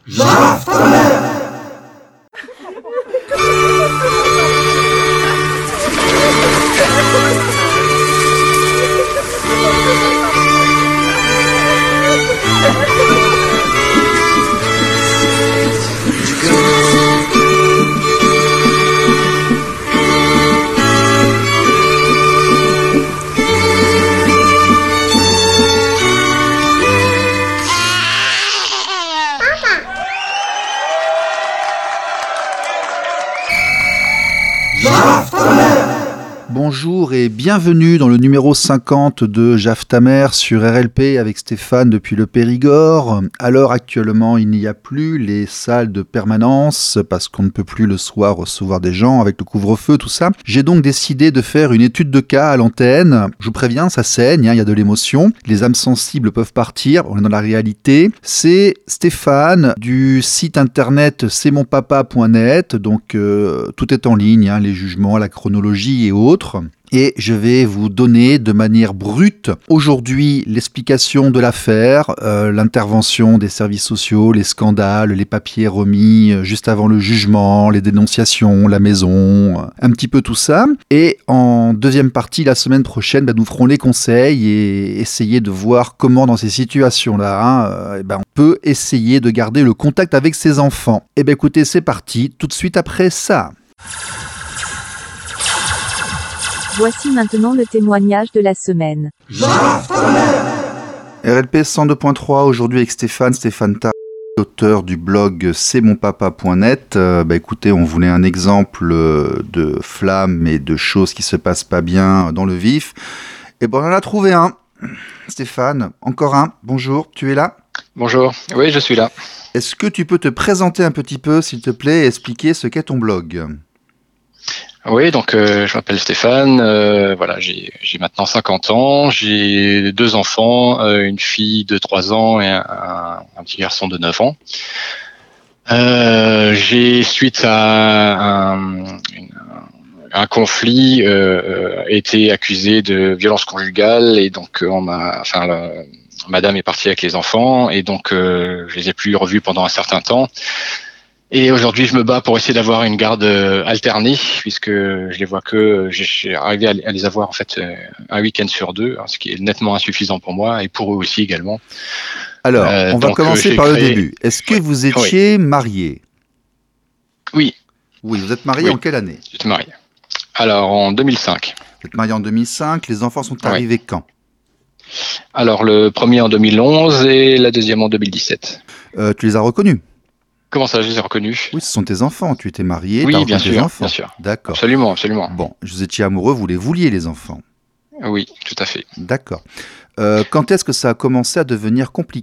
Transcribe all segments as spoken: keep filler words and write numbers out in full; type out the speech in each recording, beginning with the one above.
Bonjour et bienvenue dans le numéro cinquante de Jaf ta mère sur R L P avec Stéphane depuis le Périgord. Alors actuellement il n'y a plus les salles de permanence parce qu'on ne peut plus le soir recevoir des gens avec le couvre-feu, tout ça. J'ai donc décidé de faire une étude de cas à l'antenne. Je vous préviens, ça saigne, hein, il y a de l'émotion. Les âmes sensibles peuvent partir, on est dans la réalité. C'est Stéphane du site internet c'est mon papa point net, donc euh, tout est en ligne, hein, les jugements, la chronologie et autres. Et je vais vous donner de manière brute aujourd'hui l'explication de l'affaire, euh, l'intervention des services sociaux, les scandales, les papiers remis euh, juste avant le jugement, les dénonciations, la maison, euh, un petit peu tout ça. Et en deuxième partie, la semaine prochaine, bah, nous ferons les conseils et essayer de voir comment dans ces situations-là, hein, euh, bah, on peut essayer de garder le contact avec ses enfants. Et bien écoutez, c'est parti, tout de suite après ça. Voici maintenant le témoignage de la semaine. R L P cent deux point trois, aujourd'hui avec Stéphane, Stéphane Tar, auteur du blog c'est mon papa point net. Euh, bah écoutez, on voulait un exemple de flammes et de choses qui se passent pas bien dans le vif. Et ben on en a trouvé un. Stéphane, encore un. Bonjour, tu es là ? Bonjour, oui je suis là. Est-ce que tu peux te présenter un petit peu, s'il te plaît, et expliquer ce qu'est ton blog ? Oui, donc euh, je m'appelle Stéphane, euh, voilà, j'ai, j'ai maintenant cinquante ans, j'ai deux enfants, euh, une fille de trois ans et un, un petit garçon de neuf ans. Euh, j'ai, suite à un, une, un conflit, euh, été accusé de violence conjugale et donc on m'a, enfin, la, madame est partie avec les enfants et donc euh, je les ai plus revus pendant un certain temps. Et aujourd'hui, je me bats pour essayer d'avoir une garde euh, alternée, puisque je les vois que j'ai arrivé à les avoir en fait euh, un week-end sur deux, hein, ce qui est nettement insuffisant pour moi et pour eux aussi également. Alors, euh, on va donc, commencer euh, par créé... le début. Est-ce que oui. vous étiez oui. marié ? Oui. Oui, vous êtes marié oui. en quelle année ? J'étais marié. Alors, en deux mille cinq. Vous êtes marié en deux mille cinq. Les enfants sont arrivés oui. quand ? Alors, le premier en deux mille onze et la deuxième en deux mille dix-sept. Euh, tu les as reconnus ? Comment ça, je les ai reconnus ? Oui, ce sont tes enfants. Tu étais marié, oui, tu as bien reconnu sûr, tes enfants. bien sûr. D'accord. Absolument, absolument. Bon, vous étiez amoureux, vous les vouliez, les enfants. Oui, tout à fait. D'accord. Euh, quand est-ce que ça a commencé à devenir compliqué ?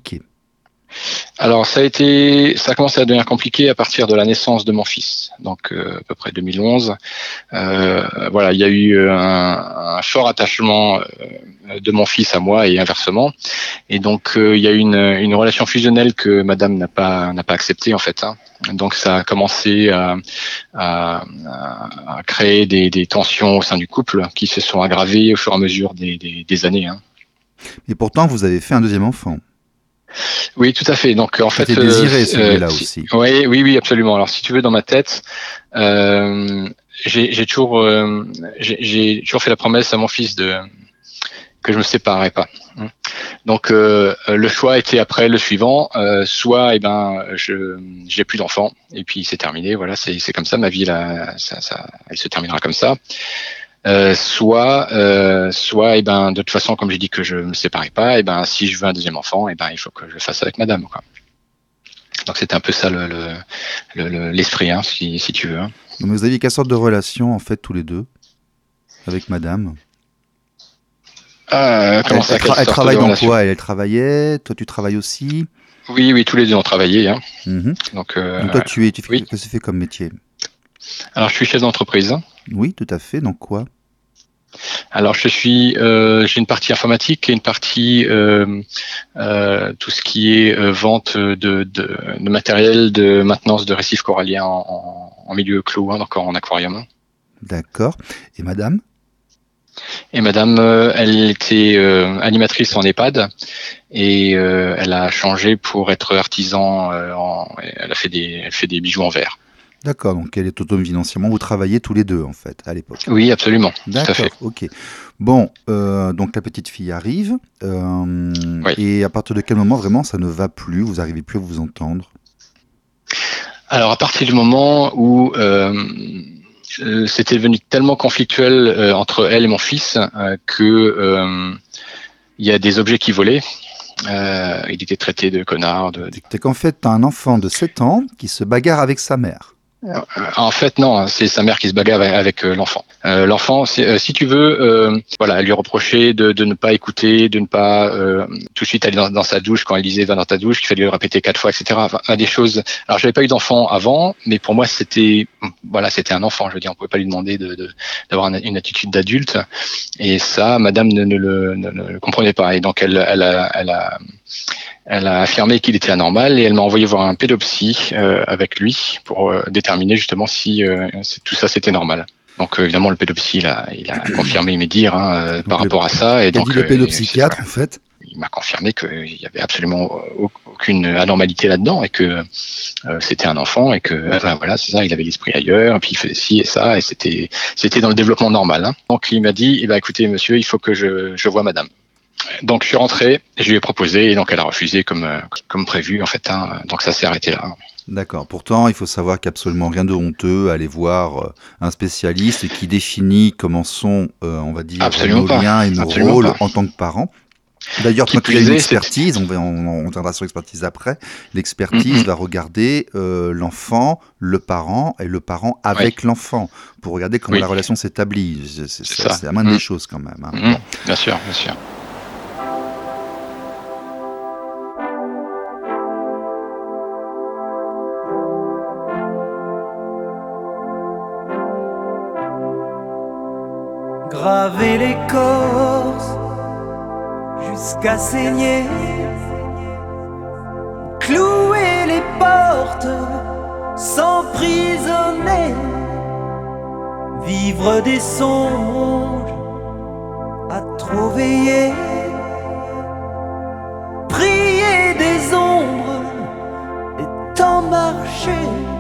Alors ça a été, ça a commencé à devenir compliqué à partir de la naissance de mon fils, donc euh, à peu près deux mille onze. Euh, voilà, il y a eu un, un fort attachement euh, de mon fils à moi et inversement, et donc euh, il y a eu une, une relation fusionnelle que Madame n'a pas n'a pas acceptée en fait. Hein. Donc ça a commencé à, à, à créer des, des tensions au sein du couple qui se sont aggravées au fur et à mesure des, des, des années. Hein. Et pourtant vous avez fait un deuxième enfant. Oui, tout à fait. Donc, en fait, c'était désiré celui-là euh, aussi. Si, oui, oui, oui, absolument. Alors, si tu veux, dans ma tête, euh, j'ai, j'ai toujours, euh, j'ai, j'ai toujours fait la promesse à mon fils de que je me séparerais pas. Donc, euh, le choix était après le suivant. Euh, soit, eh ben, je, j'ai plus d'enfants et puis c'est terminé. Voilà, c'est, c'est comme ça. Ma vie, là, ça, ça, elle se terminera comme ça. Euh, soit, euh, soit, et ben, de toute façon, comme j'ai dit que je me séparais pas, et ben, si je veux un deuxième enfant, et ben, il faut que je le fasse avec Madame, quoi. Donc c'était un peu ça le, le, le, le l'esprit, hein, si, si tu veux. Hein. Donc vous aviez quelle sorte de relation en fait tous les deux avec Madame ? Euh, comment elle, ça, elle, tra- elle travaille dans relation quoi ? Elle, elle travaillait, toi tu travailles aussi ? Oui, oui, tous les deux ont travaillé. Hein. Mm-hmm. Donc, euh, Donc toi tu es, tu fais, oui. qu'est-ce que tu fais comme métier ? Alors je suis chef d'entreprise. Oui, tout à fait. Dans quoi ? Alors je suis, euh, j'ai une partie informatique et une partie euh, euh, tout ce qui est euh, vente de, de, de matériel de maintenance de récifs coralliens en, en milieu clos, hein, donc en aquarium. D'accord. Et Madame ? Et Madame, euh, elle était euh, animatrice en EHPAD et euh, elle a changé pour être artisan euh, en, fait des, elle fait des bijoux en verre. D'accord, donc elle est autonome financièrement. Vous travaillez tous les deux, en fait, à l'époque. Oui, absolument. D'accord, Tout à fait. ok. Bon, euh, donc la petite fille arrive, euh, Oui. et à partir de quel moment vraiment ça ne va plus, vous n'arrivez plus à vous entendre? Alors, à partir du moment où euh, euh, c'était devenu tellement conflictuel euh, entre elle et mon fils euh, que euh, il y a des objets qui volaient. Euh, il était traité de connard. De, de... C'est qu'en fait, tu as un enfant de sept ans qui se bagarre avec sa mère. Euh, en fait, non, c'est sa mère qui se bagarre avec, avec euh, l'enfant. Euh, l'enfant, euh, si tu veux, euh, voilà, elle lui reprochait de, de ne pas écouter, de ne pas euh, tout de suite aller dans, dans sa douche quand elle disait va dans ta douche, qu'il fallait le répéter quatre fois, et cetera. Enfin, des choses. Alors, j'avais pas eu d'enfant avant, mais pour moi, c'était, voilà, c'était un enfant. Je veux dire, on pouvait pas lui demander de, de d'avoir une, une attitude d'adulte. Et ça, Madame ne, ne, le, ne, ne le comprenait pas. Et donc, elle, elle a, elle a Elle a affirmé qu'il était anormal et elle m'a envoyé voir un pédopsie euh, avec lui pour euh, déterminer justement si euh, tout ça c'était normal. Donc euh, évidemment le pédopsie il a, il a confirmé mes dires hein, euh, par le, rapport à ça. Et donc donc le euh, pédopsychiatre en fait. Il m'a confirmé qu'il y avait absolument aucune anormalité là-dedans et que euh, c'était un enfant et que enfin, voilà c'est ça, il avait l'esprit ailleurs et puis il faisait ci et ça et c'était c'était dans le développement normal. Hein. Donc il m'a dit eh ben écoutez monsieur il faut que je je voie madame. Donc je suis rentré, je lui ai proposé et donc elle a refusé comme comme prévu en fait. Hein, donc ça s'est arrêté là. D'accord. Pourtant, il faut savoir qu'absolument rien de honteux à aller voir un spécialiste qui définit comment sont, euh, on va dire, absolument nos pas. liens et nos absolument rôles pas. en tant que parents. D'ailleurs, Qui quand il y a une plaisait, expertise, on, va, on, on viendra sur l'expertise après, l'expertise Mm-hmm. va regarder euh, l'enfant, le parent et le parent avec oui. l'enfant pour regarder comment oui. la relation s'établit. C'est, c'est, c'est, c'est la moindre mm. des choses quand même. Hein. Mm-hmm. Bon. Bien sûr, bien sûr. Graver l'écorce jusqu'à saigner, clouer les portes, s'emprisonner, vivre des songes à trop veiller, prier des ombres et tant marcher.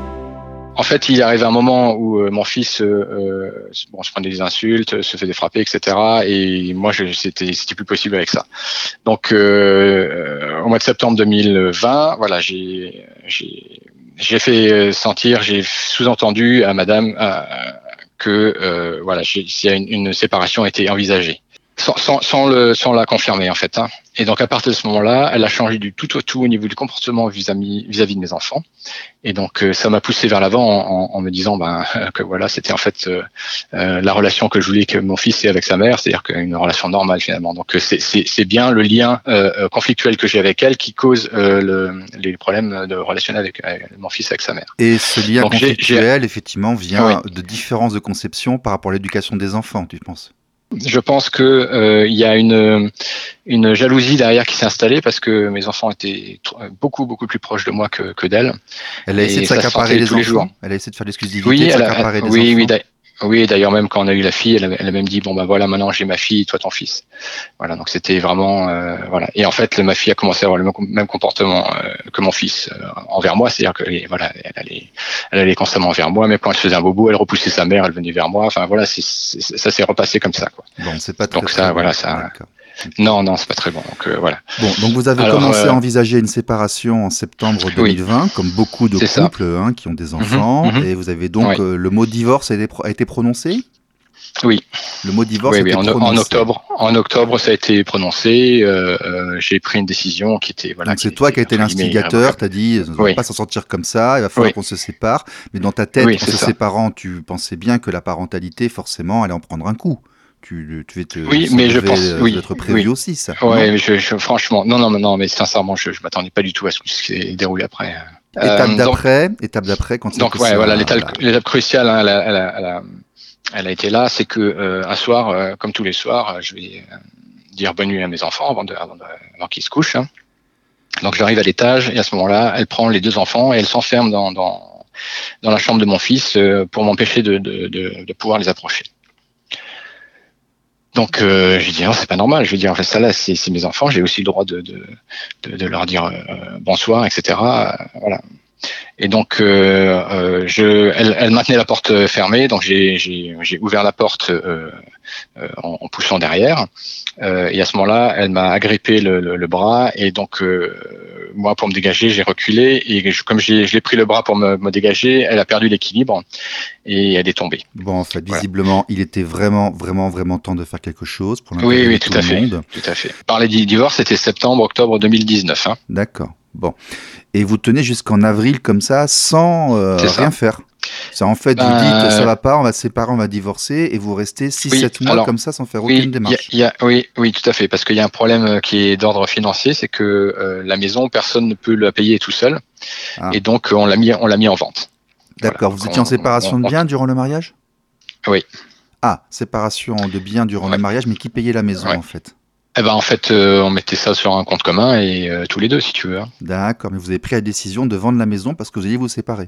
En fait, il arrive un moment où euh, mon fils euh, bon, se prenait des insultes, se faisait frapper, et cetera. Et moi, je, c'était, c'était plus possible avec ça. Donc, euh, au mois de septembre deux mille vingt, voilà, j'ai, j'ai, j'ai fait sentir, j'ai sous-entendu à Madame euh, que euh, voilà, j'ai, s'il y a une, une séparation était envisagée. Sans, sans, sans, le, sans la confirmer en fait. Hein. Et donc à partir de ce moment-là, elle a changé du tout au tout au niveau du comportement vis-à-vis, vis-à-vis de mes enfants. Et donc euh, ça m'a poussé vers l'avant en, en, en me disant ben, que voilà, c'était en fait euh, euh, la relation que je voulais que mon fils ait avec sa mère, c'est-à-dire qu'une relation normale finalement. Donc c'est, c'est, c'est bien le lien euh, conflictuel que j'ai avec elle qui cause euh, le, les problèmes de relationnel avec, avec mon fils avec sa mère. Et ce lien donc, conflictuel, j'ai, j'ai... effectivement, vient oui. de différences de conception par rapport à l'éducation des enfants, tu penses ? Je pense que euh, il y a une une jalousie derrière qui s'est installée parce que mes enfants étaient beaucoup beaucoup plus proches de moi que, que d'elle. Elle a essayé de s'accaparer les enfants. Jours. Elle a essayé de faire l'exclusivité, oui, de elle s'accaparer a, les oui, enfants. Oui, oui, d'ailleurs même quand on a eu la fille, elle a, elle a même dit bon ben voilà maintenant j'ai ma fille, toi ton fils. Voilà donc c'était vraiment euh, voilà et en fait ma fille a commencé à avoir le même, même comportement euh, que mon fils euh, envers moi, c'est-à-dire que voilà elle allait elle allait constamment vers moi, même quand elle faisait un bobo, elle repoussait sa mère, elle venait vers moi. Enfin voilà c'est, c'est, ça s'est repassé comme ça quoi. Bon c'est pas très, donc très ça bon. voilà ça. D'accord. Non, non, c'est pas très bon. Donc euh, voilà. Bon, donc vous avez Alors, commencé euh, à envisager une séparation en septembre deux mille vingt, oui. comme beaucoup de c'est couples hein, qui ont des enfants, mmh, mmh. et vous avez donc oui. euh, le mot divorce a été, a été prononcé ? Oui. Le mot divorce oui, a oui, été en, prononcé. En octobre, en octobre, ça a été prononcé. Euh, euh, j'ai pris une décision qui était voilà. Donc c'est qui toi était, qui as été l'instigateur. T'as dit, on ne va oui. pas s'en sortir comme ça. Il va falloir oui. qu'on se sépare. Mais dans ta tête, oui, en se ça. séparant, tu pensais bien que la parentalité, forcément, allait en prendre un coup. Tu, tu te, oui, mais je pense, euh, oui, être prévu oui. aussi, ça. Ouais, je, je, franchement, non, non, non, mais sincèrement, je, je m'attendais pas du tout à ce qui s'est déroulé après. Étape euh, d'après, donc, étape d'après, quand donc ouais, ça, voilà, l'étape, voilà. l'étape cruciale, hein, elle, a, elle, a, elle, a, elle a été là, c'est que euh, un soir, euh, comme tous les soirs, je vais euh, dire bonne nuit à mes enfants avant, de, avant, de, avant qu'ils se couchent. Hein. Donc j'arrive à l'étage et à ce moment-là, elle prend les deux enfants et elle s'enferme dans, dans, dans la chambre de mon fils euh, pour m'empêcher de, de, de, de pouvoir les approcher. Donc euh, je lui dis non, c'est pas normal. Je lui dis en fait ça là, c'est, c'est mes enfants, j'ai aussi le droit de de, de, de leur dire euh, bonsoir, et cetera. Euh, voilà. Et donc, euh, euh, je, elle, elle maintenait la porte fermée, donc j'ai, j'ai, j'ai ouvert la porte euh, euh, en, en poussant derrière. Euh, et à ce moment-là, elle m'a agrippé le, le, le bras, et donc euh, moi, pour me dégager, j'ai reculé, et je, comme j'ai, je l'ai pris le bras pour me, me dégager, elle a perdu l'équilibre et elle est tombée. Bon, en fait, Voilà. visiblement, il était vraiment, vraiment, vraiment temps de faire quelque chose pour l'intérêt Oui, de oui, tout tout à le fait, monde. tout à fait. Parler du divorce, c'était septembre, octobre deux mille dix-neuf. Hein. D'accord. Bon. Et vous tenez jusqu'en avril comme ça, sans euh, C'est ça. rien faire. Ça, en fait, Ben, vous dites, ça va pas, on va se séparer, on va divorcer, et vous restez six sept oui, mois alors, comme ça sans faire oui, aucune il y a, démarche. il y a- oui, oui, tout à fait, parce qu'il y a un problème euh, qui est d'ordre financier, c'est que euh, la maison, personne ne peut la payer tout seul, Ah. et donc euh, on l'a mis, on l'a mis en vente. D'accord. Voilà. Vous étiez en On- séparation on- de on- biens durant le mariage? Oui. Ah, séparation de biens durant Ouais. le mariage, mais qui payait la maison Ouais. en fait? Eh ben en fait, euh, on mettait ça sur un compte commun et euh, tous les deux, si tu veux. Hein. D'accord, mais vous avez pris la décision de vendre la maison parce que vous alliez vous séparer.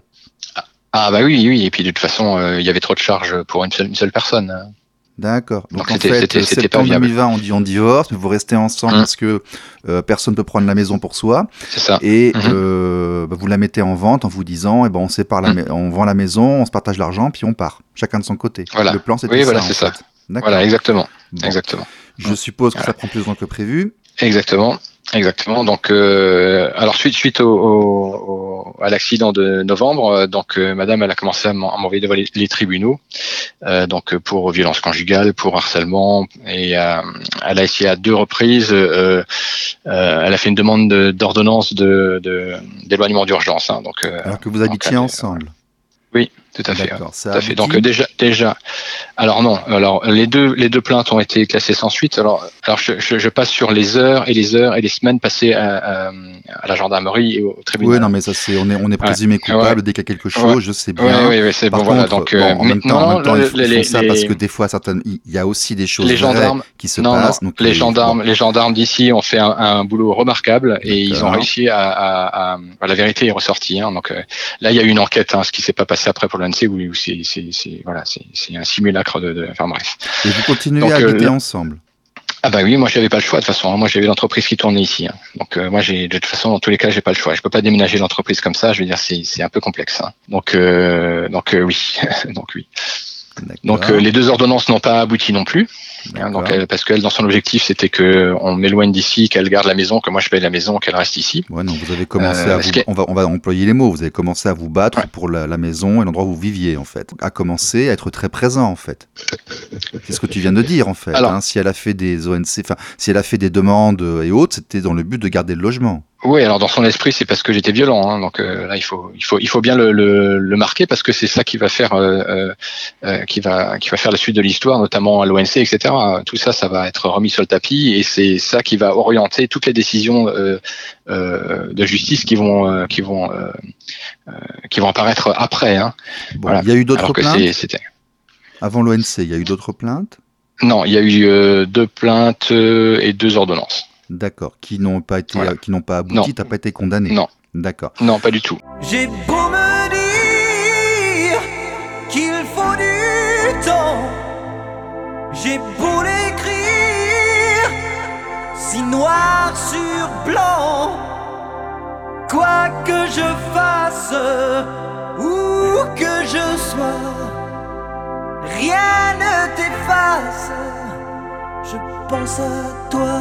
Ah bah oui, oui, et puis de toute façon, euh, il y avait trop de charges pour une seule, une seule personne. Hein. D'accord. Donc, Donc en c'était- fait, c'était- c'était pas septembre viable. deux mille vingt, on dit on divorce, mais vous restez ensemble Hum. parce que euh, personne ne peut prendre la maison pour soi. C'est ça. Et Mhm. euh, bah, vous la mettez en vente en vous disant, eh ben, on sépare la Hum. ma- on vend la maison, on se partage l'argent, puis on part, chacun de son côté. Voilà. Le plan, c'était Oui, ça. voilà, en c'est fait. ça. D'accord. Voilà, exactement. Bon. Exactement. Je suppose que Voilà. ça prend plus de temps que prévu. Exactement, exactement. Donc, euh, alors suite suite au, au, au- à l'accident de novembre, euh, donc euh, Madame, elle a commencé à m'en- à m'envoyer devant les, les tribunaux, euh, donc euh, pour violence conjugale, pour harcèlement, et euh, elle a essayé à deux reprises. Euh, euh, elle a fait une demande de- d'ordonnance de, de d'éloignement d'urgence. Hein, donc, euh, Alors que vous donc, habitiez elle- ensemble. oui, tout à fait. D'accord. Ça Tout à fait. aboutit. Donc euh, déjà, déjà. Alors non. Alors les deux, les deux plaintes ont été classées sans suite. Alors, alors je, je, je passe sur les heures et les heures et les semaines passées à, à, à la gendarmerie et au tribunal. Oui, non, mais ça, c'est, on est, on est présumé Ouais. coupable Ouais. dès qu'il y a quelque chose, Ouais. je sais Oui, bien. oui, oui, c'est Par bon. contre, Voilà. Donc, bon, euh, en mais- même temps, non, en même temps, le- ils, font- les, ils font ça les- parce que des fois, certaines, il y a aussi des choses les vraies gendarmes, qui se non, passent. non, Donc les les- gendarmes, bon. les gendarmes d'ici ont fait un, un boulot remarquable et ils ont D'accord. réussi à, à, à, à- la vérité est ressortie. Hein, donc euh, là, il y a eu une enquête. Hein, ce qui s'est pas passé après pour l'A N S E, où, où c'est, c'est, c'est, voilà, c'est, c'est un simulacre de, de, enfin bref. Et vous continuez Donc, à euh, habiter là- ensemble. Ah bah oui, moi j'avais pas le choix de toute façon. Hein. Moi j'avais l'entreprise qui tournait ici. Hein. Donc euh, moi j'ai de toute façon dans tous les cas j'ai pas le choix. Je peux pas déménager l'entreprise comme ça. Je veux dire c'est c'est un peu complexe. Hein. Donc euh, donc euh, oui donc oui. D'accord. Donc euh, les deux ordonnances n'ont pas abouti non plus. Hein, donc D'accord. elle, parce qu'elle dans son objectif c'était que on m'éloigne d'ici, qu'elle garde la maison, que moi je paye la maison, qu'elle reste ici. Ouais, non, vous avez commencé Euh, à parce vous, que- on va, on va employer les mots. Vous avez commencé à vous battre Ouais. pour la, la maison et l'endroit où vous viviez, en fait. À commencer à être très présent, en fait. C'est ce que tu viens de dire, en fait. Alors- hein. Si elle a fait des O N C, enfin, si elle a fait des demandes et autres, c'était dans le but de garder le logement. Oui, alors dans son esprit, c'est parce que j'étais violent. Hein, donc euh, là, il faut, il faut, il faut bien le, le, le marquer parce que c'est ça qui va faire, euh, euh, euh, qui va, qui va faire la suite de l'histoire, notamment à l'O N C, et cetera. Tout ça, ça va être remis sur le tapis et c'est ça qui va orienter toutes les décisions euh, euh, de justice qui vont, euh, qui vont, euh, euh, qui vont apparaître après. Hein. Bon, Voilà. il y a eu d'autres Alors que plaintes c'est- c'était. avant l'O N C. Il y a eu d'autres plaintes, Non, il y a eu euh, deux plaintes euh, et deux ordonnances. d'accord, qui n'ont pas été, Voilà. euh, qui n'ont pas abouti. Non. T'as pas été condamné. Non. D'accord. Non, pas du tout. J'ai beau me dire qu'il faut du temps, j'ai beau l'écrire si noir sur blanc, quoi que je fasse, où que je sois, rien ne t'efface, je pense à toi.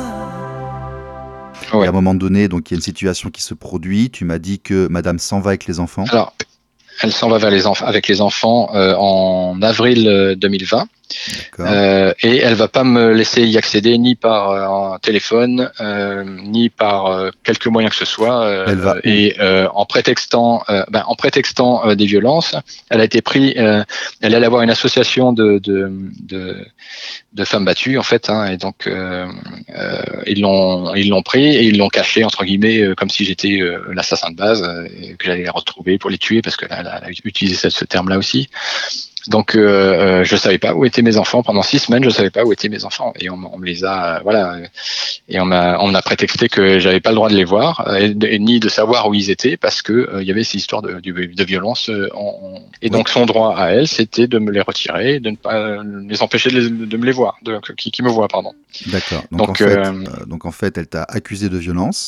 Ouais. Et à un moment donné, donc il y a une situation qui se produit. Tu m'as dit que Madame s'en va avec les enfants. Alors, elle s'en va vers les enfants, avec les enfants euh, en avril euh, deux mille vingt. D'accord. Euh, et elle va pas me laisser y accéder ni par euh, un téléphone, euh, ni par euh, quelque moyen que ce soit. euh, Elle va où et euh, en prétextant, euh, ben, en prétextant euh, des violences, elle a été prise. Euh, elle allait avoir une association de de, de, de femmes battues en fait, hein, et donc euh, euh, ils l'ont ils l'ont pris et ils l'ont caché entre guillemets euh, comme si j'étais euh, l'assassin de base euh, et que j'allais les retrouver pour les tuer parce qu'elle a, elle a utilisé ce, ce terme-là aussi. Donc, euh, euh, je savais pas où étaient mes enfants pendant six semaines. Je savais pas où étaient mes enfants et on, on me les a, euh, voilà, euh, et on m'a, on m'a prétexté que j'avais pas le droit de les voir euh, et, de- et ni de savoir où ils étaient parce que euh, il y avait ces histoires de, de, de violence. euh, en- en- et donc, son droit à elle, c'était de me les retirer, de ne pas euh, les empêcher de, les- de me les voir, de, qui, qui me voient, pardon. D'accord. Donc, Donc, en fait, euh, euh, donc en fait, elle t'a accusé de violence.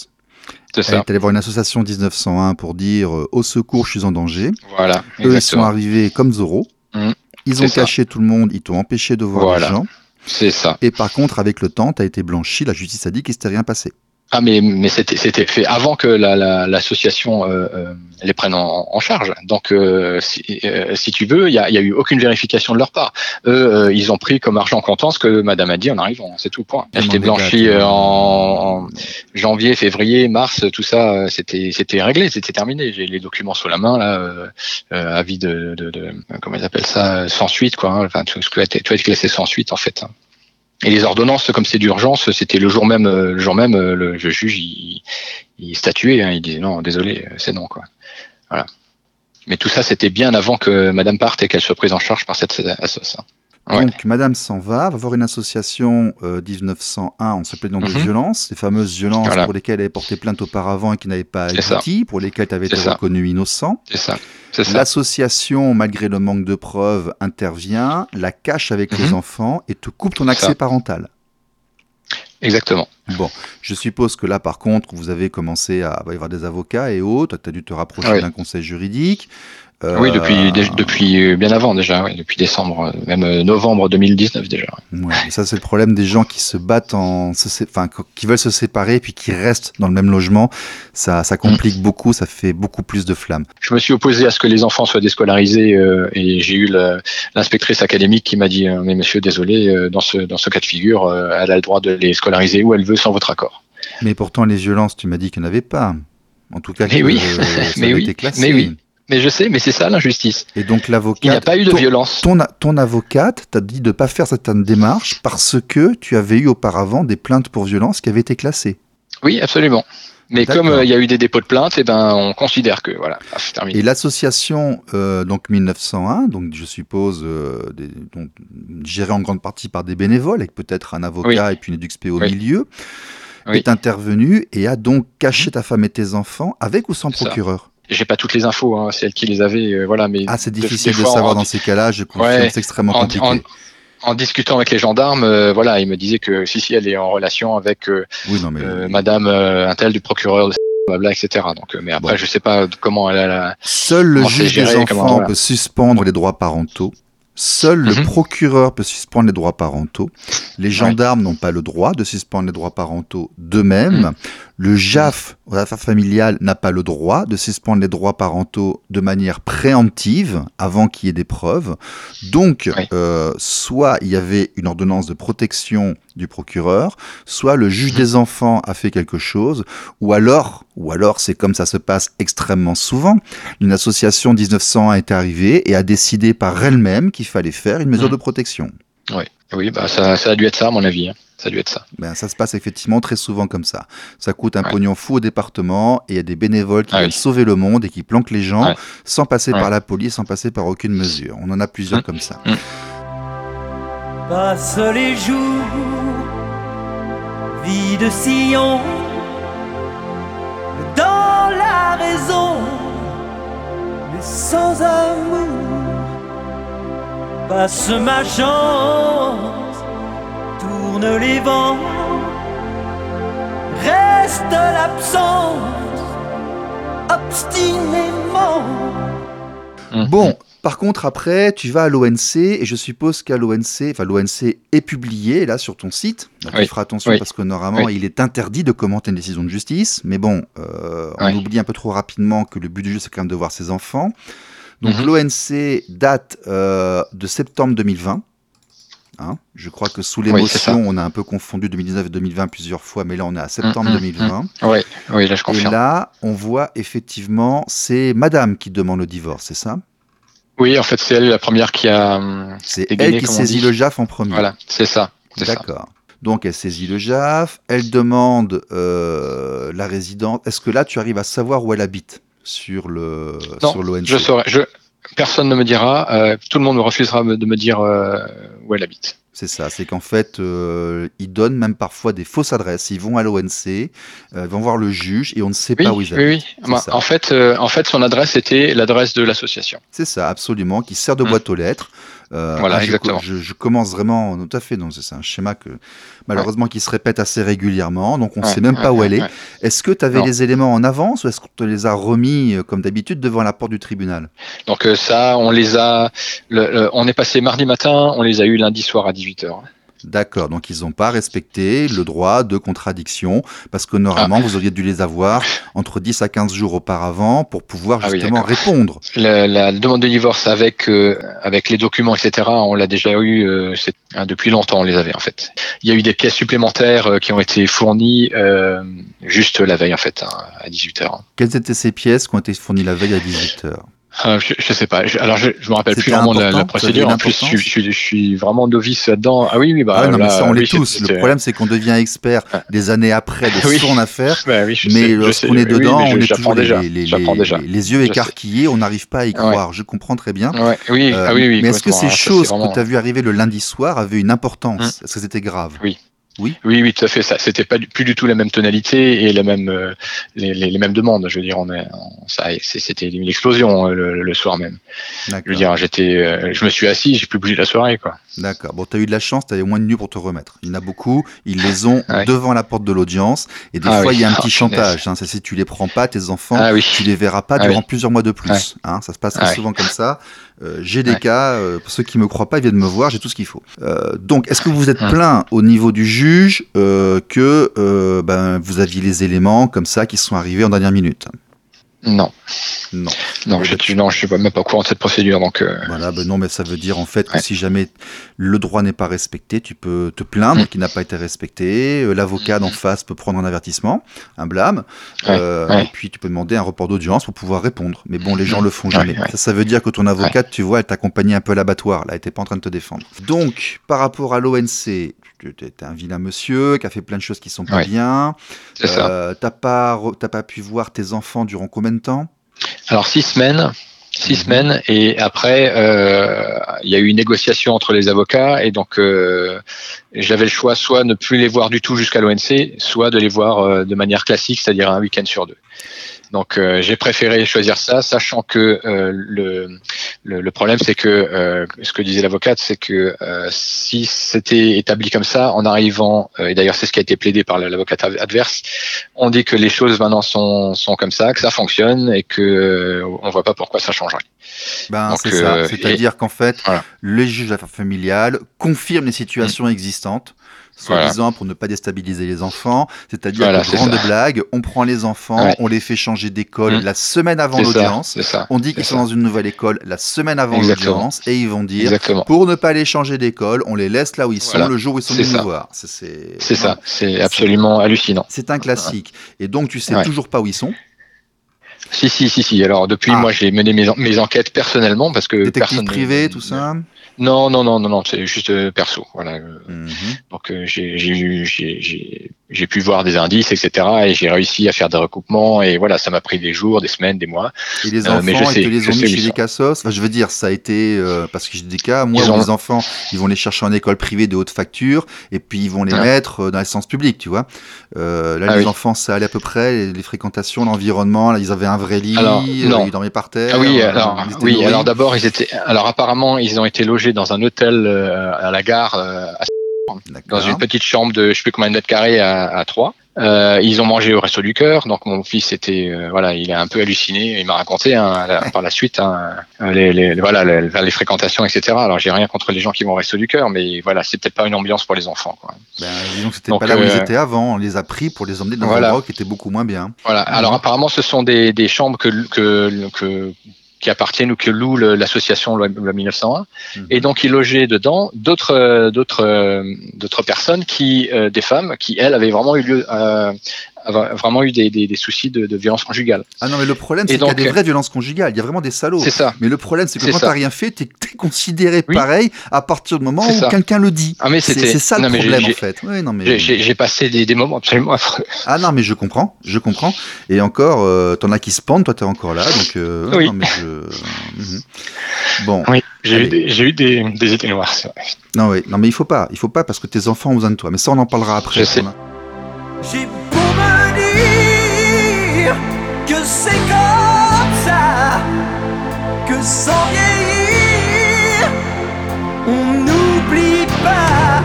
C'est Elle ça. est allée voir une association dix-neuf cent un pour dire euh, au secours, je suis en danger. Voilà. Eux, ils sont Exactement. arrivés comme Zorro. Mmh. Ils C'est ont ça. caché tout le monde, ils t'ont empêché de voir Voilà. les gens. C'est ça. Et par contre, avec le temps, tu as été blanchi, la justice a dit qu'il s'était rien passé. Ah mais mais c'était c'était fait avant que la, la, l'association euh, euh, les prenne en, en charge. Donc euh, si, euh, si tu veux, il y a, il y a eu aucune vérification de leur part. Eux, euh, ils ont pris comme argent comptant ce que Madame a dit en arrivant. C'est tout. Point. J'étais blanchi euh, en, en janvier, février, mars, tout ça, euh, c'était c'était réglé, c'était terminé. J'ai les documents sous la main là, euh, euh, avis de, de, de comment ils appellent ça, sans suite quoi. Hein, enfin tout ce que tu as été classé sans suite en fait. Et les ordonnances, comme c'est d'urgence, c'était le jour même. Le jour même, le, le juge, il, il statuait. Hein, il disait non, désolé, c'est non, quoi. Voilà. Mais tout ça, c'était bien avant que Madame parte et qu'elle soit prise en charge par cette association. Ouais. Donc, Madame s'en va, va voir une association euh, dix-neuf cent un, on s'appelait le nom de Mhm. violences, les fameuses violences Voilà. pour lesquelles elle avait porté plainte auparavant et qui n'avaient pas C'est ça. abouti, pour lesquelles tu avais C'est été ça. reconnu innocent. C'est ça. C'est ça. L'association, malgré le manque de preuves, intervient, la cache avec Mhm. les enfants et te coupe ton C'est accès ça. parental. Exactement. Bon, je suppose que là, par contre, vous avez commencé à il va y avoir des avocats et autres, tu as dû te rapprocher Oui. d'un conseil juridique. Euh, Oui, depuis dé- depuis bien avant déjà, ouais, depuis décembre, euh, même euh, novembre deux mille dix-neuf déjà. Ouais, mais ça, c'est le problème des gens qui se battent en. se sé- Enfin, co- qui veulent se séparer puis qui restent dans le même logement. Ça, ça complique beaucoup, ça fait beaucoup plus de flammes. Je me suis opposé à ce que les enfants soient déscolarisés euh, et j'ai eu le- l'inspectrice académique qui m'a dit euh, mais monsieur, désolé, euh, dans ce dans ce cas de figure, euh, elle a le droit de les scolariser où elle veut sans votre accord. Mais pourtant, les violences, tu m'as dit qu'il n'y en avait pas. En tout cas, Mais que, oui, euh, ça mais avait oui, été classé. mais oui. Mais je sais, mais c'est ça l'injustice. Et donc, Il n'y a l'avocate. pas eu de ton, violence. ton, a- ton avocate t'a dit de ne pas faire certaines démarches parce que tu avais eu auparavant des plaintes pour violence qui avaient été classées. Oui, absolument. Mais D'accord. comme euh, il y a eu des dépôts de plainte, eh ben on considère que voilà, ah, c'est terminé. Et l'association euh, donc mille neuf cent un, donc je suppose euh, des, donc, gérée en grande partie par des bénévoles avec peut-être un avocat et puis une éduxpé au Oui. milieu, Oui. est intervenue et a donc caché ta femme et tes enfants avec ou sans C'est ça. procureur. J'ai pas toutes les infos, hein, c'est elle qui les avait, euh, voilà. Mais Ah, c'est de- difficile des de fois, savoir en, dans ces cas-là, je confirme, Ouais. c'est extrêmement en, compliqué. en, en discutant avec les gendarmes, euh, voilà, ils me disaient que si si, elle est en relation avec euh, Oui, non, mais euh, Madame euh, Intel du procureur de blabla, et cetera. Donc, euh, mais après, Bon. je sais pas comment elle a. La... seul le comment c'est juge des géré, enfants comment, voilà. peut suspendre les droits parentaux. Seul le Mhm. procureur peut suspendre les droits parentaux. Les gendarmes n'ont pas le droit de suspendre les droits parentaux d'eux-mêmes. Mhm. Le J A F, aux affaires familiales, n'a pas le droit de suspendre les droits parentaux de manière préemptive, avant qu'il y ait des preuves. Donc, Oui. euh, soit il y avait une ordonnance de protection du procureur, soit le juge Mhm. des enfants a fait quelque chose, ou alors, ou alors c'est comme ça se passe extrêmement souvent, une association dix-neuf cent un est arrivée et a décidé par elle-même qu'il fallait faire une mesure Mhm. de protection. Oui, oui, bah ça, ça a dû être ça, à mon avis. Hein. Ça a dû être ça. Ben, ça se passe effectivement très souvent comme ça. Ça coûte un Ouais. pognon fou au département et il y a des bénévoles qui Ah viennent oui. sauver le monde et qui planquent les gens Ouais. sans passer Ouais. par la police, sans passer par aucune mesure. On en a plusieurs Mhm. comme ça. Passent les jours, vie de sillon, dans la raison, mais sans amour. Passe ma chance, tourne les vents, reste l'absence, obstinément. Mhm. Bon, par contre, après, tu vas à l'O N C et je suppose qu'à l'O N C, enfin l'O N C est publié là sur ton site. Donc, Oui. tu feras attention Oui. parce que normalement, Oui. il est interdit de commenter une décision de justice. Mais bon, euh, on Oui. oublie un peu trop rapidement que le but du jeu, c'est quand même de voir ses enfants. Donc Mhm. l'O N C date euh, de septembre deux mille vingt. Hein, je crois que sous Oui, c'est ça. l'émotion, on a un peu confondu deux mille dix-neuf et deux mille vingt plusieurs fois, mais là on est à septembre Mhm. deux mille vingt. Oui, oui, là je Et confirme. là, on voit effectivement, c'est Madame qui demande le divorce, c'est ça? Oui, en fait, c'est elle la première qui a. hum, C'est dégainé, elle qui comme on saisit dit. le J A F en premier. Voilà, c'est ça. C'est ça. D'accord. Donc elle saisit le J A F, elle demande euh, la résidence. Est-ce que là tu arrives à savoir où elle habite sur le Non, sur l'O N C? je saurais. Je... Personne ne me dira. euh, tout le monde me refusera me- de me dire euh, où elle habite. C'est ça, c'est qu'en fait, euh, ils donnent même parfois des fausses adresses. Ils vont à l'O N C, euh, ils vont voir le juge et on ne sait Oui, pas où ils oui, habitent. oui. C'est Moi, ça. en fait, euh, en fait, son adresse était l'adresse de l'association. C'est ça, absolument, qui sert de Mm. boîte aux lettres. Euh, Voilà, ah, je, exactement. je, je commence vraiment, tout à fait, donc c'est c'est un schéma que malheureusement qui se répète assez régulièrement, donc on ne Ouais, sait même pas ouais, où ouais, elle est. ouais. Est-ce que tu avais Non. les éléments en avance ou est-ce qu'on te les a remis, euh, comme d'habitude, devant la porte du tribunal? Donc euh, ça, on les a. Le, le- on est passé mardi matin, on les a eu lundi soir à dix-huit heures. D'accord, donc ils n'ont pas respecté le droit de contradiction, parce que Ah, normalement, vous auriez dû les avoir entre dix à quinze jours auparavant pour pouvoir ah oui, justement d'accord. répondre. La, la demande de divorce avec euh, avec les documents, et cetera. On l'a déjà eu euh, c'est- hein, depuis longtemps. On les avait en fait. Il y a eu des pièces supplémentaires euh, qui ont été fournies euh, juste la veille en fait, hein, à dix-huit heures. Quelles étaient ces pièces qui ont été fournies la veille à dix-huit heures? Euh, je, je sais pas. Je, alors je, je me rappelle plus C'était vraiment de la, la important? Ça avait procédure. une En plus, je, suis- je, importance? suis- je suis vraiment novice là-dedans. Ah oui, oui, Ah bah ouais, non, mais ça, là, on l'est oui, tous. c'était- Le c'était- problème, c'est qu'on devient expert Ouais. des années après de Oui. son affaire. Bah oui, je Mais sais, je lorsqu'on sais. est Oui, dedans, mais je- on est j'apprends toujours les, déjà. les, les, J'apprends les- déjà. les yeux Je sais. écarquillés, on n'arrive pas à y Ouais. croire. Je comprends très bien. Ouais, oui, Euh, ah oui, oui, mais est-ce que complètement. ces Ah, ça, choses c'est vraiment- que tu as vues arriver le lundi soir avaient une importance? Hum. Est-ce que c'était grave? Oui. Oui. Oui, oui, tout à fait. Ça, c'était pas du- plus du tout la même tonalité et la même, euh, les, les, les mêmes demandes. Je veux dire, on est, on- ça, c'est- c'était une explosion euh, le, le soir même. Je veux D'accord. dire, j'étais, euh, je me suis assis, j'ai plus bougé de la soirée, quoi. D'accord. Bon, tu as eu de la chance, tu avais moins de nuits pour te remettre. Il y en a beaucoup, ils les ont Ouais. devant la porte de l'audience. Et des Ah fois, oui. il y a un Ah, petit punaise. chantage. Hein. C'est si tu les prends pas, tes enfants, Ah oui. tu les verras pas Ah durant oui. plusieurs mois de plus. Ouais. Hein. Ça se passe très Ah ouais. souvent comme ça. Euh, j'ai des Ouais. cas, euh, pour ceux qui me croient pas, ils viennent me voir, j'ai tout ce qu'il faut. Euh, donc, est-ce que vous êtes Hum. plaint au niveau du juge euh, que euh, ben, vous aviez les éléments comme ça qui sont arrivés en dernière minute? Non, Non. non, Eh je ben, suis, non, je suis pas- même pas au courant de cette procédure, donc. euh, Voilà, ben non, mais ça veut dire en fait que Ouais. si jamais le droit n'est pas respecté, tu peux te plaindre Mm. qu'il n'a pas été respecté. Euh, L'avocat d'en face peut prendre un avertissement, un blâme, Ouais, euh, ouais. et puis tu peux demander un report d'audience pour pouvoir répondre. Mais bon, les gens le font Ouais, jamais. ouais. Ça, ça veut dire que ton avocate, tu vois, elle t'accompagnait un peu à l'abattoir. Là, elle n'était pas en train de te défendre. Donc, par rapport à l'O N C, tu es un vilain monsieur qui a fait plein de choses qui sont pas Ouais. bien. C'est ça. Euh, T'as pas, re- t'as pas pu voir tes enfants durant combien de temps? Alors six semaines, six Mhm. semaines, et après euh, il y a eu une négociation entre les avocats, et donc euh, j'avais le choix soit ne plus les voir du tout jusqu'à l'O N C, soit de les voir euh, de manière classique, c'est-à-dire un week-end sur deux. Donc euh, j'ai préféré choisir ça, sachant que euh, le, le le problème c'est que euh, ce que disait l'avocate, c'est que euh, si c'était établi comme ça, en arrivant, euh, et d'ailleurs c'est ce qui a été plaidé par l'avocate adverse, on dit que les choses maintenant sont sont comme ça, que ça fonctionne et que euh, on voit pas pourquoi ça changerait. Ben, Donc, c'est ça. euh, C'est-à-dire qu'en fait, Voilà. le juge d'affaires familiales confirme les situations existantes, Voilà. soi-disant pour ne pas déstabiliser les enfants. C'est-à-dire Voilà, que, c'est grande ça. blague, on prend les enfants, Ouais. on les fait changer d'école Mm. la semaine avant C'est ça, l'audience. c'est ça. On dit qu'ils c'est sont ça. dans une nouvelle école la semaine avant Exactement. l'audience et ils vont dire, Exactement. pour ne pas les changer d'école, on les laisse là où ils sont Voilà. le jour où ils sont C'est venus nous ça. voir. C'est, c'est... C'est non, ça. C'est absolument hallucinant. C'est un classique. Et donc, tu sais Ouais. toujours pas où ils sont. Si, si, si, si. Alors depuis, Ah. moi, j'ai mené mes, en- mes enquêtes personnellement parce que Détective personne. privé, tout ça. Non, non, non, non, non. C'est juste euh, perso. Voilà. Mhm. Donc euh, j'ai j'ai eu- j'ai j'ai j'ai pu voir des indices, et cetera. Et j'ai réussi à faire des recoupements. Et voilà, ça m'a pris des jours, des semaines, des mois. Et les Euh, enfants, mais je ils sais, te les je ont sais mis où chez ils les sont. cassos. Enfin, je veux dire, ça a été euh, parce que j'ai des cas, moi, Ils où ont- les enfants, ils vont les chercher en école privée de haute facture, et puis ils vont les Ouais. mettre euh, dans l'essence publique, tu vois. Euh, là, Ah les oui. enfants, ça allait à peu près, les, les fréquentations, l'environnement, là, ils avaient un vrai lit, Alors, euh, non. ils dormaient par terre. Ah oui, euh, alors ils étaient oui, nourris. alors d'abord ils étaient, alors apparemment ils ont été logés dans un hôtel euh, à la gare, euh, à- dans D'accord. une petite chambre de je sais plus combien de mètres carrés à, à Troyes. Euh, ils ont mangé au Resto du Cœur, donc mon fils était, euh, voilà, il est un peu halluciné. Il m'a raconté hein, à la- par la suite, hein, les, les, voilà, les, les fréquentations, et cetera. Alors j'ai rien contre les gens qui vont au Resto du Cœur, mais voilà, c'est peut-être pas une ambiance pour les enfants, quoi. Ben, disons que c'était Donc, pas là où ils euh, étaient avant. On les a pris pour les emmener dans voilà. un endroit qui était beaucoup moins bien. Voilà. Alors Mhm. apparemment, ce sont des, des chambres que, que, que qui appartiennent ou que loue le- l'association Loi Loi mille neuf cent un. Mhm. Et donc, il logeait dedans d'autres, euh, d'autres, euh, d'autres personnes qui, euh, des femmes, qui elles avaient vraiment eu lieu, euh, avaient vraiment eu des, des, des soucis de, de violence conjugale. Ah non, mais le problème, Et c'est qu'il y a donc- des vraies violences conjugales. Il y a vraiment des salauds. C'est ça. Mais le problème, c'est que C'est quand ça. t'as rien fait, t'es, t'es considéré Oui. pareil à partir du moment C'est où ça. quelqu'un le dit. Ah mais C'est, c'était. c'est ça le non, mais j'ai- problème en j'ai- fait. Oui, non mais. J'ai, j'ai, j'ai passé des, des moments absolument affreux. Ah non, mais je comprends, je comprends. Et encore, euh, t'en as qui se pendent, toi t'es encore là, donc. Euh, Oui. non, mais je... Mhm. Bon. Oui, j'ai Allez. eu, des, j'ai eu des, des idées noires, c'est vrai. Non, oui. Non, mais il faut pas. Il faut pas parce que tes enfants ont besoin de toi. Mais ça, on en parlera après. Je sais. On a- J'ai beau me dire que c'est comme ça, que sans vieillir, on n'oublie pas.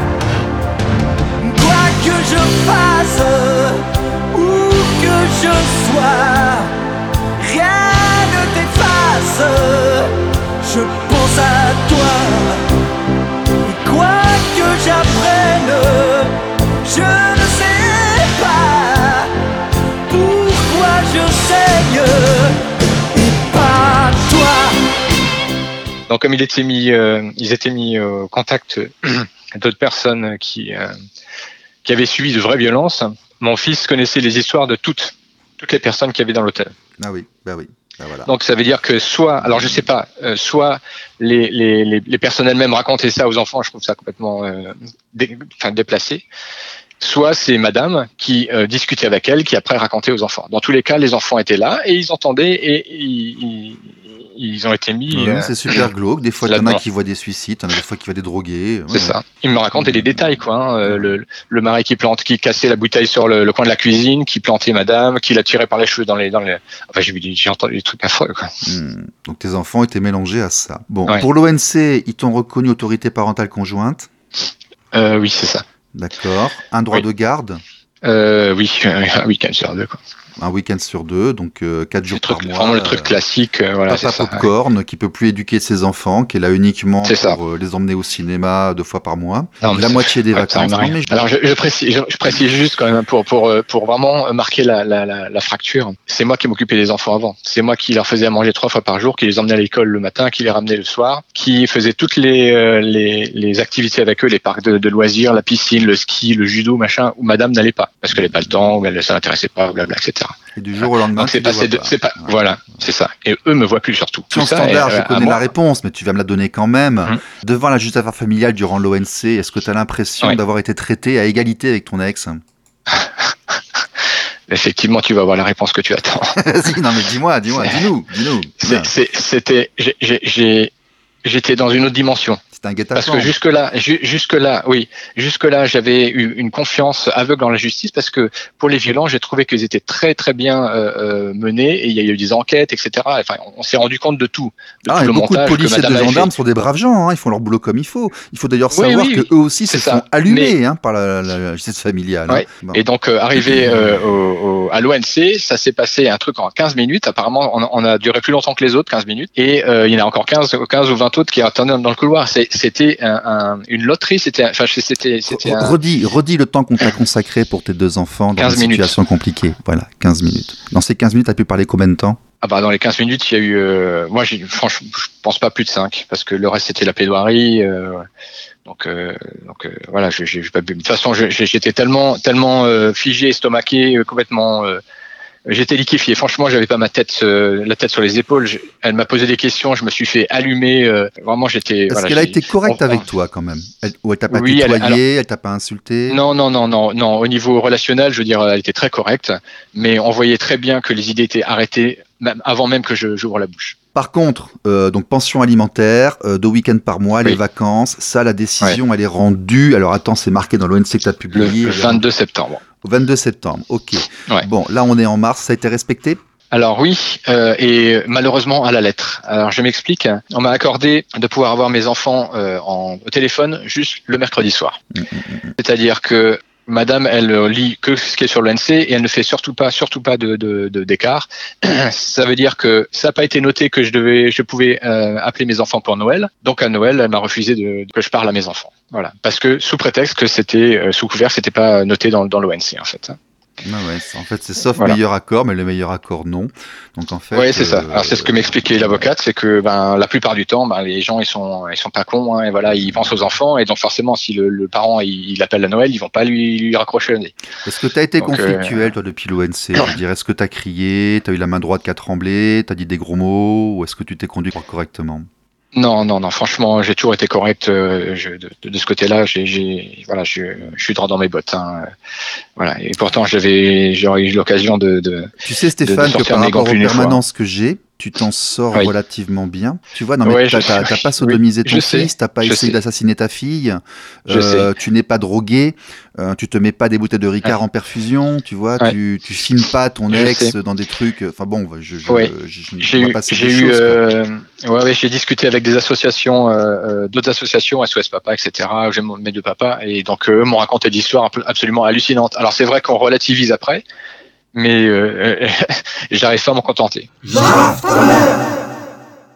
Quoi que je fasse, où que je sois, rien ne t'efface. Je pense à toi. Et quoi que j'apprenne, je ne sais pas pourquoi je saigne et pas toi. Donc comme il était mis, euh, ils étaient mis au contact d'autres personnes qui, euh, qui avaient subi de vraies violences, mon fils connaissait les histoires de toutes, toutes les personnes qui avaient dans l'hôtel. Ah oui, bah oui. Bah voilà. Donc ça veut dire que soit, alors je sais pas, euh, soit les, les, les, les personnes elles-mêmes racontaient ça aux enfants, je trouve ça complètement euh, dé, enfin, déplacé, soit c'est madame qui euh, discutait avec elle, qui après racontait aux enfants. Dans tous les cas, les enfants étaient là et ils entendaient et ils, ils, ils ont été mis... Oui, euh, c'est super glauque. Des fois, il y en a là-dedans. qui voient des suicides, il y en a des fois qui voient des drogués. C'est ça. Il me racontait les détails, quoi. Hein. Euh, le, le mari qui plante, qui cassait la bouteille sur le, le coin de la cuisine, qui plantait madame, qui la tirait par les cheveux dans les, dans les. Enfin, j'ai vu, des- j'ai entendu des trucs affreux, quoi. Hmm. Donc tes enfants étaient mélangés à ça. Bon, Ouais. pour l'O N C, ils t'ont reconnu autorité parentale conjointe. Euh, oui, c'est ça. D'accord. Un droit Oui. de garde, Euh, oui, un week-end sur deux, quoi. un week-end sur deux, donc euh, quatre Le jours truc, par mois. vraiment le truc euh, classique, euh, voilà, c'est Papa ça. Popcorn, qui peut plus éduquer ses enfants, qui est là uniquement C'est ça. pour euh, les emmener au cinéma deux fois par mois. Non, mais La c'est- moitié des ouais, ça vacances. arrive à Non, rien. mais je- Alors je, je précise, je, je précise juste quand même pour pour euh, pour vraiment marquer la la, la, la fracture. C'est moi qui m'occupais des enfants avant. C'est moi qui leur faisais à manger trois fois par jour, qui les emmenais à l'école le matin, qui les ramenais le soir, qui faisait toutes les euh, les, les activités avec eux, les parcs de, de loisirs, la piscine, le ski, le judo, machin. Où Madame n'allait pas parce qu'elle n'avait pas le temps, ou elle ça l'intéressait pas, blabla, et cetera. Et du jour au lendemain, Donc c'est tu pas, les vois c'est, de- pas. c'est pas, Ouais. voilà, c'est ça. Et eux me voient plus surtout. Question Tout ça standard, est, je euh, à connais moi. la réponse, mais tu vas me la donner quand même. Mhm. Devant la justice affaires familiales durant l'O N C, est-ce que tu as l'impression Ouais. d'avoir été traité à égalité avec ton ex? Effectivement, tu vas avoir la réponse que tu attends. Vas-y, non mais dis-moi, dis-moi, dis-nous, dis-nous. C'est, c'est, c'était, j'ai, j'ai, j'ai- j'étais dans une autre dimension. C'est un Parce guet-apens. que jusque là, jusque là, oui, jusque là, j'avais eu une confiance aveugle en la justice parce que pour les violences, j'ai trouvé qu'ils étaient très très bien euh, euh, menés et il y a eu des enquêtes, et cetera. Enfin, on s'est rendu compte de tout, de Ah, tout et le beaucoup de montage que policiers et de Madame avait gendarmes fait. sont des braves gens, hein, ils font leur boulot comme il faut. Il faut d'ailleurs Oui, savoir oui, que oui. eux aussi se C'est sont ça. allumés hein, par la, la- la justice familiale. hein. Ouais. Bon. Et donc, euh, arrivé euh, au, au, à l'O N C, ça s'est passé un truc en quinze minutes. Apparemment, on, on a duré plus longtemps que les autres, quinze minutes. Et euh, il y en a encore quinze, quinze ou vingt autres qui attendaient dans le couloir. C'est, c'était un, un, une loterie. C'était, enfin, c'était, c'était un... Redis, redis le temps qu'on t'a consacré pour tes deux enfants dans une quinze minutes. situation compliquée. Voilà, quinze minutes. Dans ces quinze minutes, tu as pu parler combien de temps? Ah bah dans les quinze minutes, il y a eu, euh, moi, j'ai, franchement, je pense pas plus de cinq, parce que le reste c'était la plaidoirie. Euh, donc, euh, donc euh, voilà, j'ai, j'ai pas bu. De toute façon, je- j'ai- j'étais tellement, tellement euh, figé, estomaqué, euh, complètement. Euh, j'étais liquéfié. Franchement, j'avais pas ma tête, euh, la tête sur les épaules. Je- elle m'a posé des questions, je me suis fait allumer. Euh, vraiment, j'étais. Est-ce voilà, qu'elle a j'ai- été correcte on- avec on- toi quand même? Elle, ou elle t'a pas Oui, elle- tutoyé, elle t'a pas insulté? Non, non, non, non, non. Au niveau relationnel, je veux dire, elle était très correcte, mais on voyait très bien que les idées étaient arrêtées même avant même que je, j'ouvre la bouche. Par contre, euh, donc pension alimentaire, euh, deux week-ends par mois, les Oui. vacances, ça, la décision, elle est rendue. Alors attends, c'est marqué dans l'O N C que tu as Le, publié. le elle est rendue vingt-deux septembre. Au vingt-deux septembre, ok. Ouais. Bon, là on est en mars, ça a été respecté? Alors oui, euh, et malheureusement à la lettre. Alors je m'explique. On m'a accordé de pouvoir avoir mes enfants euh, en, au téléphone juste le mercredi soir. Mm, mm, mm. C'est-à-dire que Madame, elle euh, lit que ce qui est sur l'O N C et elle ne fait surtout pas, surtout pas de, de, de- d'écart. Ça veut dire que ça n'a pas été noté que je devais, je pouvais euh, appeler mes enfants pour Noël. Donc à Noël, elle m'a refusé de, que je parle à mes enfants. Voilà, parce que sous prétexte que c'était euh, sous couvert, c'était pas noté dans, dans l'O N C en fait. Ah ouais, c'est- en fait, c'est sauf Voilà. meilleur accord, mais le meilleur accord, non. Donc en fait. Oui, c'est ça. euh, Alors c'est ce que m'expliquait l'avocate, c'est que ben la plupart du temps, ben les gens ils sont ils sont pas cons, hein, et voilà, ils pensent aux enfants et donc forcément si le, le parent il, il appelle à Noël, ils vont pas lui lui raccrocher le nez. Est-ce que tu as été Donc, conflictuel, toi, depuis l'O N C? Je veux dire, est-ce que tu as crié, tu as eu la main droite qui a tremblé, tu as dit des gros mots, ou est-ce que tu t'es conduit correctement? Non, non, non. Franchement, j'ai toujours été correct euh, je, de, de, de ce côté-là. J'ai, j'ai, voilà, je, je suis droit dans mes bottes. Hein. Voilà. Et pourtant, j'avais, j'aurais eu l'occasion de, de. Tu sais, Stéphane, de que sortir par mes gants rapport aux plus d'une fois. permanences que j'ai, tu t'en sors Oui. relativement bien. Tu vois, non mais Ouais, t'as, je t'as, sais, t'as pas oui. sodomisé Oui, ton je sais, fils, t'as pas je essayé sais. d'assassiner ta fille, Je euh, sais. tu n'es pas drogué, euh, tu te mets pas des bouteilles de Ricard Ouais. en perfusion, tu vois, Ouais. tu, tu filmes pas ton Je ex sais. dans des trucs. Enfin bon, je, je, Ouais. je, je- J'ai on va eu, passer j'ai des eu, choses quoi. euh, ouais, ouais, j'ai discuté avec des associations, euh, euh, d'autres associations, S O S Papa, et cetera, où j'ai mon mes deux papas, et donc eux m'ont raconté des histoires un peu absolument hallucinantes. Alors c'est vrai qu'on relativise après, mais euh, j'arrive pas à m'en contenter. Jaffe ta mère!